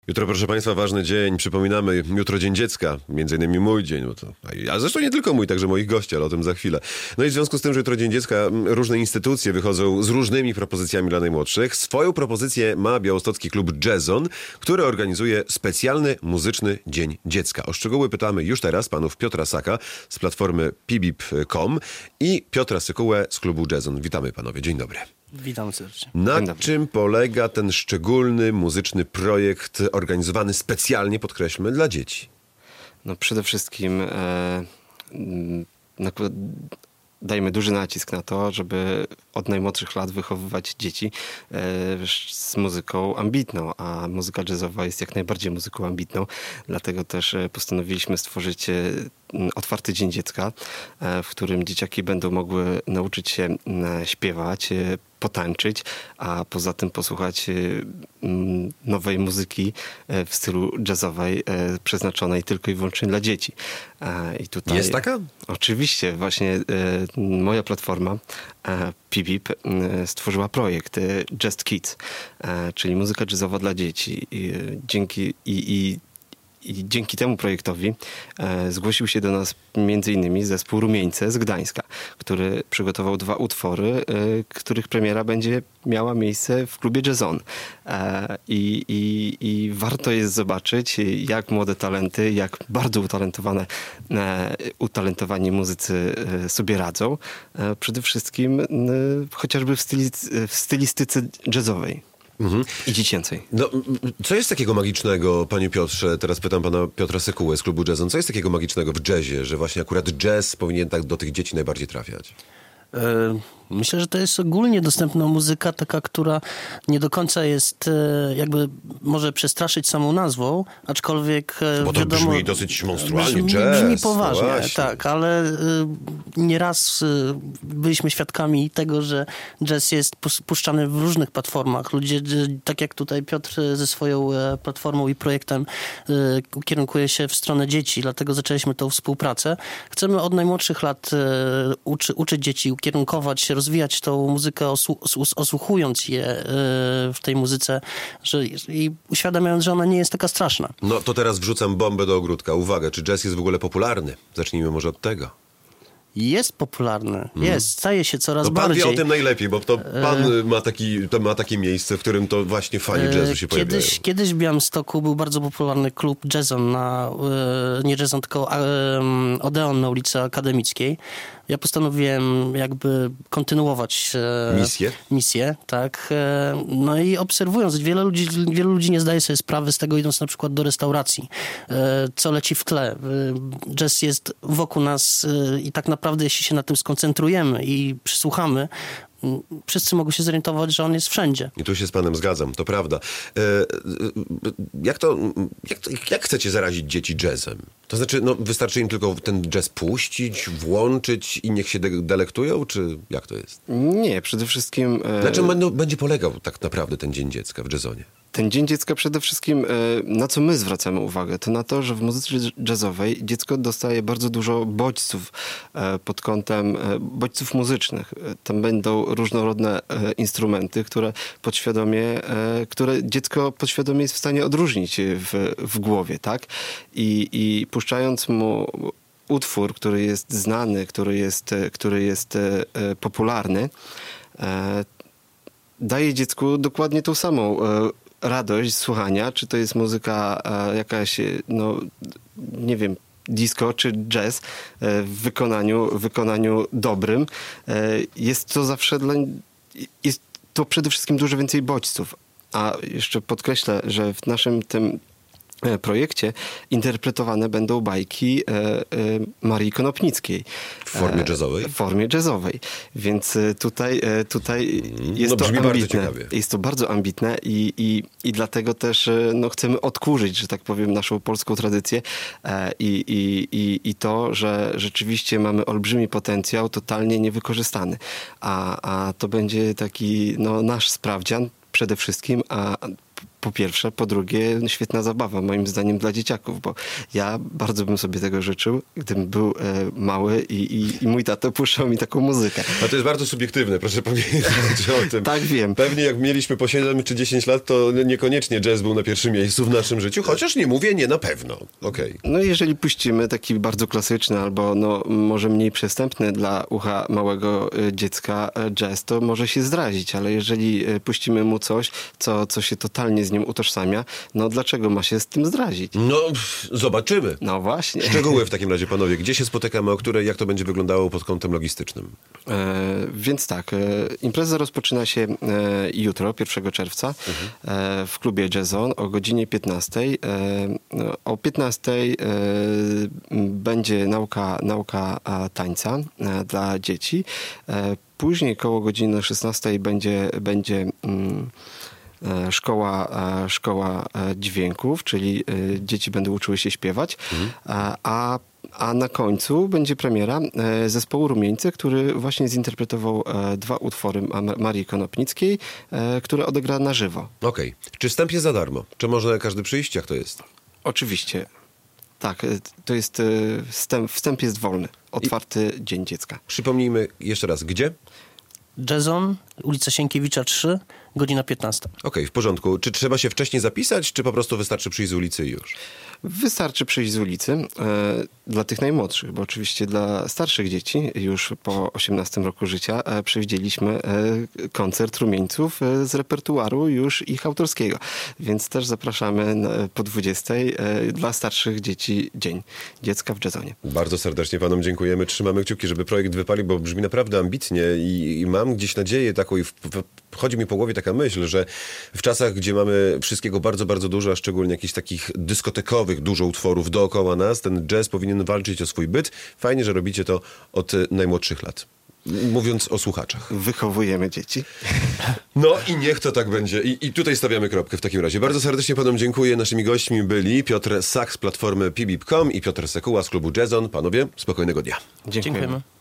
Jutro, proszę Państwa, ważny dzień. Przypominamy, jutro Dzień Dziecka, między innymi mój dzień. A zresztą nie tylko mój, także moich gości, ale o tym za chwilę. No i w związku z tym, że jutro Dzień Dziecka, różne instytucje wychodzą z różnymi propozycjami dla najmłodszych. Swoją propozycję ma białostocki klub Jazzon, który organizuje specjalny muzyczny Dzień Dziecka. O szczegóły pytamy już teraz panów Piotra Saka z platformy pibip.com i Piotra Sykułę z klubu Jazzon. Witamy panowie, dzień dobry. Witam serdecznie. Na czym polega ten szczególny muzyczny projekt organizowany specjalnie, podkreślmy, dla dzieci? No przede wszystkim dajemy duży nacisk na to, żeby od najmłodszych lat wychowywać dzieci z muzyką ambitną, a muzyka jazzowa jest jak najbardziej muzyką ambitną. Dlatego też postanowiliśmy stworzyć otwarty Dzień Dziecka, w którym dzieciaki będą mogły nauczyć się śpiewać, potańczyć, a poza tym posłuchać nowej muzyki w stylu jazzowej, przeznaczonej tylko i wyłącznie dla dzieci. I tutaj, jest taka? Oczywiście. Właśnie moja platforma PIBIP stworzyła projekt Just Kids, czyli muzyka jazzowa dla dzieci. I dzięki temu projektowi zgłosił się do nas m.in. zespół Rumieńce z Gdańska, który przygotował 2 utwory, których premiera będzie miała miejsce w klubie Jazzon. I warto jest zobaczyć, jak młode talenty, jak bardzo utalentowani muzycy sobie radzą. Przede wszystkim chociażby w stylistyce jazzowej. I dziecięcej. No, co jest takiego magicznego, panie Piotrze, teraz pytam pana Piotra Sykułę z klubu Jazzon, co jest takiego magicznego w jazzie, że właśnie akurat jazz powinien tak do tych dzieci najbardziej trafiać? Myślę, że to jest ogólnie dostępna muzyka, taka, która nie do końca jest, jakby może przestraszyć samą nazwą, aczkolwiek bo to wiadomo, brzmi dosyć monstrualnie, jazz. Brzmi poważnie, no tak, ale nieraz byliśmy świadkami tego, że jazz jest puszczany w różnych platformach. Ludzie, tak jak tutaj Piotr ze swoją platformą i projektem ukierunkuje się w stronę dzieci, dlatego zaczęliśmy tą współpracę. Chcemy od najmłodszych lat uczyć dzieci, ukierunkować, rozwijać tą muzykę, osłuchując je w tej muzyce i uświadamiając, że ona nie jest taka straszna. No to teraz wrzucam bombę do ogródka. Uwaga, czy jazz jest w ogóle popularny? Zacznijmy może od tego. Jest popularny. Jest. Staje się coraz no pan bardziej. wie o tym najlepiej, bo to pan ma takie miejsce, w którym to właśnie fani jazzu się pojawiają. Kiedyś w Białymstoku był bardzo popularny klub Jazzon, nie Jazzon, tylko Odeon na ulicy Akademickiej. Ja postanowiłem jakby kontynuować misję, tak. No i obserwując, wielu ludzi nie zdaje sobie sprawy z tego, idąc na przykład do restauracji, co leci w tle. Jazz jest wokół nas i tak naprawdę jeśli się na tym skoncentrujemy i przysłuchamy, wszyscy mogą się zorientować, że on jest wszędzie. I tu się z panem zgadzam, to prawda. Jak chcecie zarazić dzieci jazzem? To znaczy, wystarczy im tylko ten jazz puścić, włączyć i niech się delektują, czy jak to jest? Nie, przede wszystkim... Na czym będzie polegał tak naprawdę ten Dzień Dziecka w Jazzonie? Ten Dzień Dziecka przede wszystkim, na co my zwracamy uwagę, to na to, że w muzyce jazzowej dziecko dostaje bardzo dużo bodźców pod kątem bodźców muzycznych. Tam będą różnorodne instrumenty, które dziecko podświadomie jest w stanie odróżnić w głowie, tak? I puszczając mu utwór, który jest znany, który jest popularny, daje dziecku dokładnie tą samą radość słuchania, czy to jest muzyka jakaś, nie wiem, disco czy jazz w wykonaniu dobrym. Jest to przede wszystkim dużo więcej bodźców. A jeszcze podkreślę, że w naszym tym projekcie interpretowane będą bajki Marii Konopnickiej. W formie jazzowej? W formie jazzowej. Więc tutaj jest to ambitne. Bardzo ciekawie. Jest to bardzo ambitne i dlatego też chcemy odkurzyć, że tak powiem, naszą polską tradycję i to, że rzeczywiście mamy olbrzymi potencjał totalnie niewykorzystany. A to będzie taki nasz sprawdzian przede wszystkim, a po pierwsze. Po drugie, świetna zabawa moim zdaniem dla dzieciaków, bo ja bardzo bym sobie tego życzył, gdybym był mały i mój tato puszczał mi taką muzykę. A to jest bardzo subiektywne, proszę powiedzieć o tym. Tak, wiem. Pewnie jak mieliśmy po 7 czy 10 lat, to niekoniecznie jazz był na pierwszym miejscu w naszym życiu, chociaż nie mówię nie na pewno. Okej. No jeżeli puścimy taki bardzo klasyczny albo no, może mniej przystępny dla ucha małego dziecka jazz, to może się zdrazić, ale jeżeli puścimy mu coś, co się totalnie z nim utożsamia, no dlaczego ma się z tym zdrazić? No, zobaczymy. No właśnie. Szczegóły w takim razie, panowie. Gdzie się spotykamy, o której, jak to będzie wyglądało pod kątem logistycznym? Więc tak, impreza rozpoczyna się jutro, 1 czerwca, w klubie Jazzon o godzinie 15. O 15 będzie nauka tańca dla dzieci. Później koło godziny 16 będzie szkoła dźwięków, czyli dzieci będą uczyły się śpiewać, a na końcu będzie premiera zespołu Rumieńce, który właśnie zinterpretował 2 utwory Marii Konopnickiej, które odegra na żywo. Okej. Czy wstęp jest za darmo? Czy może każdy przyjść? Jak to jest? Oczywiście. Tak, to jest wstęp jest wolny. Otwarty Dzień Dziecka. Przypomnijmy jeszcze raz, gdzie? Jazzon, ulica Sienkiewicza 3, godzina 15. Okej, w porządku. Czy trzeba się wcześniej zapisać, czy po prostu wystarczy przyjść z ulicy i już? Wystarczy przyjść z ulicy dla tych najmłodszych, bo oczywiście dla starszych dzieci już po 18 roku życia przewidzieliśmy koncert rumieńców z repertuaru już ich autorskiego. Więc też zapraszamy po 20 dla starszych dzieci Dzień Dziecka w Jazzonie. Bardzo serdecznie panom dziękujemy. Trzymamy kciuki, żeby projekt wypalił, bo brzmi naprawdę ambitnie i mam gdzieś nadzieję taką i chodzi mi po głowie taka myśl, że w czasach, gdzie mamy wszystkiego bardzo, bardzo dużo, a szczególnie jakichś takich dyskotekowych dużo utworów dookoła nas, ten jazz powinien walczyć o swój byt. Fajnie, że robicie to od najmłodszych lat. Mówiąc o słuchaczach. Wychowujemy dzieci. No i niech to tak będzie. I tutaj stawiamy kropkę w takim razie. Bardzo serdecznie panom dziękuję. Naszymi gośćmi byli Piotr Sak z platformy pibip.com i Piotr Sekuła z klubu Jazzon. Panowie, spokojnego dnia. Dziękujemy.